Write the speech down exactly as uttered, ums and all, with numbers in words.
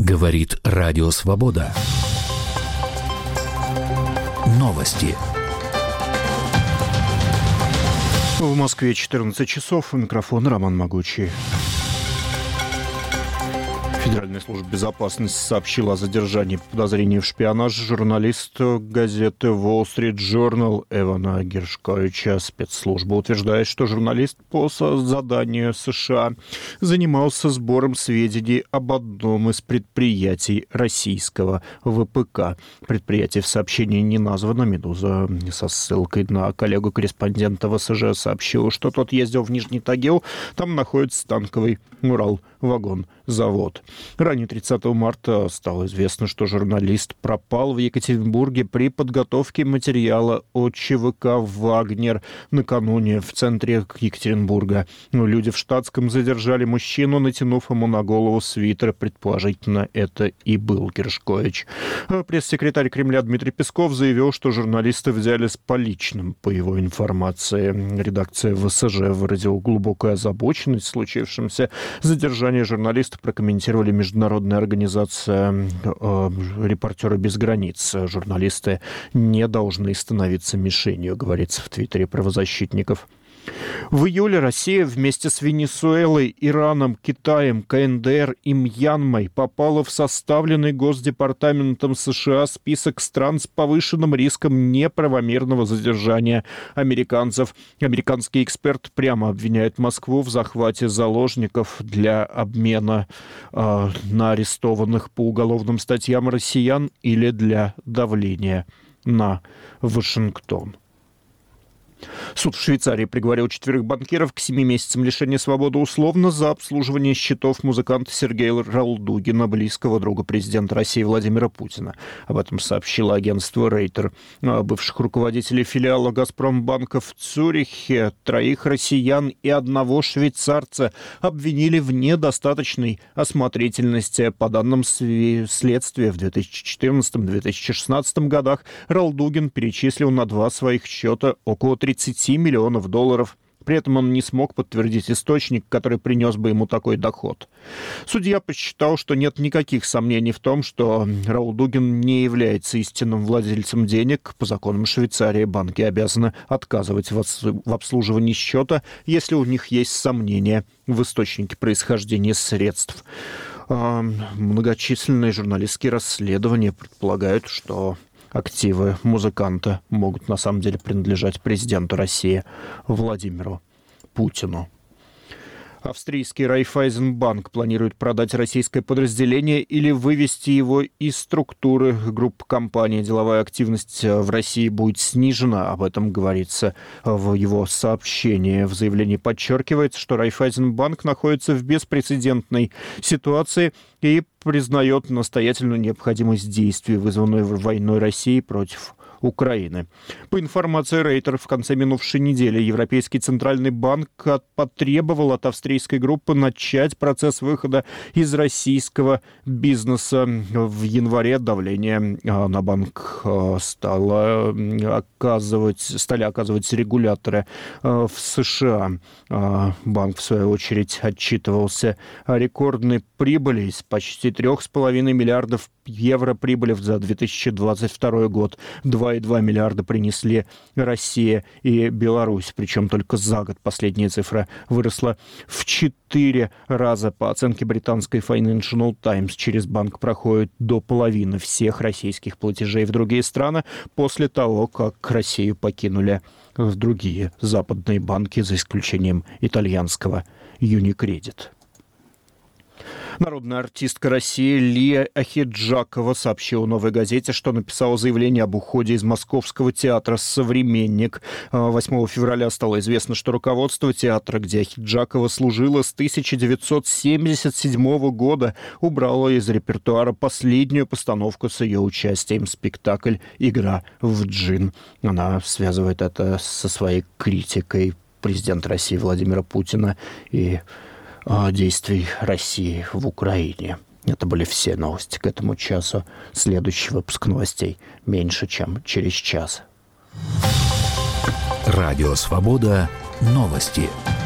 Говорит Радио Свобода. Новости. В Москве четырнадцать часов. У микрофона Роман Могучий. Федеральная служба безопасности сообщила о задержании по подозрению в шпионаже журналиста газеты Wall Street Journal Эвана Гершковича. Спецслужба утверждает, что журналист по заданию США занимался сбором сведений об одном из предприятий российского ВПК. Предприятие в сообщении не названо. «Медуза» со ссылкой на коллегу-корреспондента ВСЖ сообщила, что тот ездил в Нижний Тагил. Там находится танковый Урал-вагон-завод. Ранее тридцатого марта стало известно, что журналист пропал в Екатеринбурге при подготовке материала о ЧВК «Вагнер» накануне в центре Екатеринбурга. Люди в штатском задержали мужчину, натянув ему на голову свитер. Предположительно, это и был Гершкович. Пресс-секретарь Кремля Дмитрий Песков заявил, что журналиста взяли с поличным. По его информации, редакция ВСЖ выразила глубокую озабоченность случившимся. Задержание журналиста прокомментировали международная организация э, «Репортеры без границ». Журналисты не должны становиться мишенью, говорится в твиттере правозащитников. В июле Россия вместе с Венесуэлой, Ираном, Китаем, КНДР и Мьянмой попала в составленный Госдепартаментом США список стран с повышенным риском неправомерного задержания американцев. Американский эксперт прямо обвиняет Москву в захвате заложников для обмена э, на арестованных по уголовным статьям россиян или для давления на Вашингтон. Суд в Швейцарии приговорил четверых банкиров к семи месяцам лишения свободы условно за обслуживание счетов музыканта Сергея Ралдугина, близкого друга президента России Владимира Путина. Об этом сообщило агентство Рейтер. Бывших руководителей филиала «Газпромбанка» в Цюрихе, троих россиян и одного швейцарца обвинили в недостаточной осмотрительности. По данным следствия, в две тысячи четырнадцатом — две тысячи шестнадцатом годах Ралдугин перечислил на два своих счета около тридцать миллионов долларов. При этом он не смог подтвердить источник, который принес бы ему такой доход. Судья посчитал, что нет никаких сомнений в том, что Ралдугин не является истинным владельцем денег. По законам Швейцарии банки обязаны отказывать в обслуживании счета, если у них есть сомнения в источнике происхождения средств. Многочисленные журналистские расследования предполагают, что активы музыканта могут на самом деле принадлежать президенту России Владимиру Путину. Австрийский Райффайзенбанк планирует продать российское подразделение или вывести его из структуры группы компаний. Деловая активность в России будет снижена. Об этом говорится в его сообщении. В заявлении подчеркивается, что Райффайзенбанк находится в беспрецедентной ситуации и признает настоятельную необходимость действий, вызванную войной России против Украины. По информации Рейтер, в конце минувшей недели Европейский центральный банк потребовал от австрийской группы начать процесс выхода из российского бизнеса. В январе давление на банк стало оказывать, стали оказывать регуляторы в США. Банк, в свою очередь, отчитывался о рекордной прибыли из почти трех с половиной миллиардов евро прибыли за две тысячи двадцать второй год. два и два миллиарда принесли Россия и Беларусь. Причем только за год последняя цифра выросла в четыре раза. По оценке британской Financial Times, через банк проходит до половины всех российских платежей в другие страны после того, как Россию покинули в другие западные банки, за исключением итальянского Unicredit. Народная артистка России Лия Ахеджакова сообщила «Новой газете», что написала заявление об уходе из Московского театра «Современник». восьмого февраля стало известно, что руководство театра, где Ахеджакова служила с тысяча девятьсот семьдесят седьмого года, убрало из репертуара последнюю постановку с ее участием, спектакль «Игра в джин». Она связывает это со своей критикой президента России Владимира Путина и действий России в Украине. Это были все новости к этому часу. Следующий выпуск новостей меньше, чем через час. Радио «Свобода». Новости.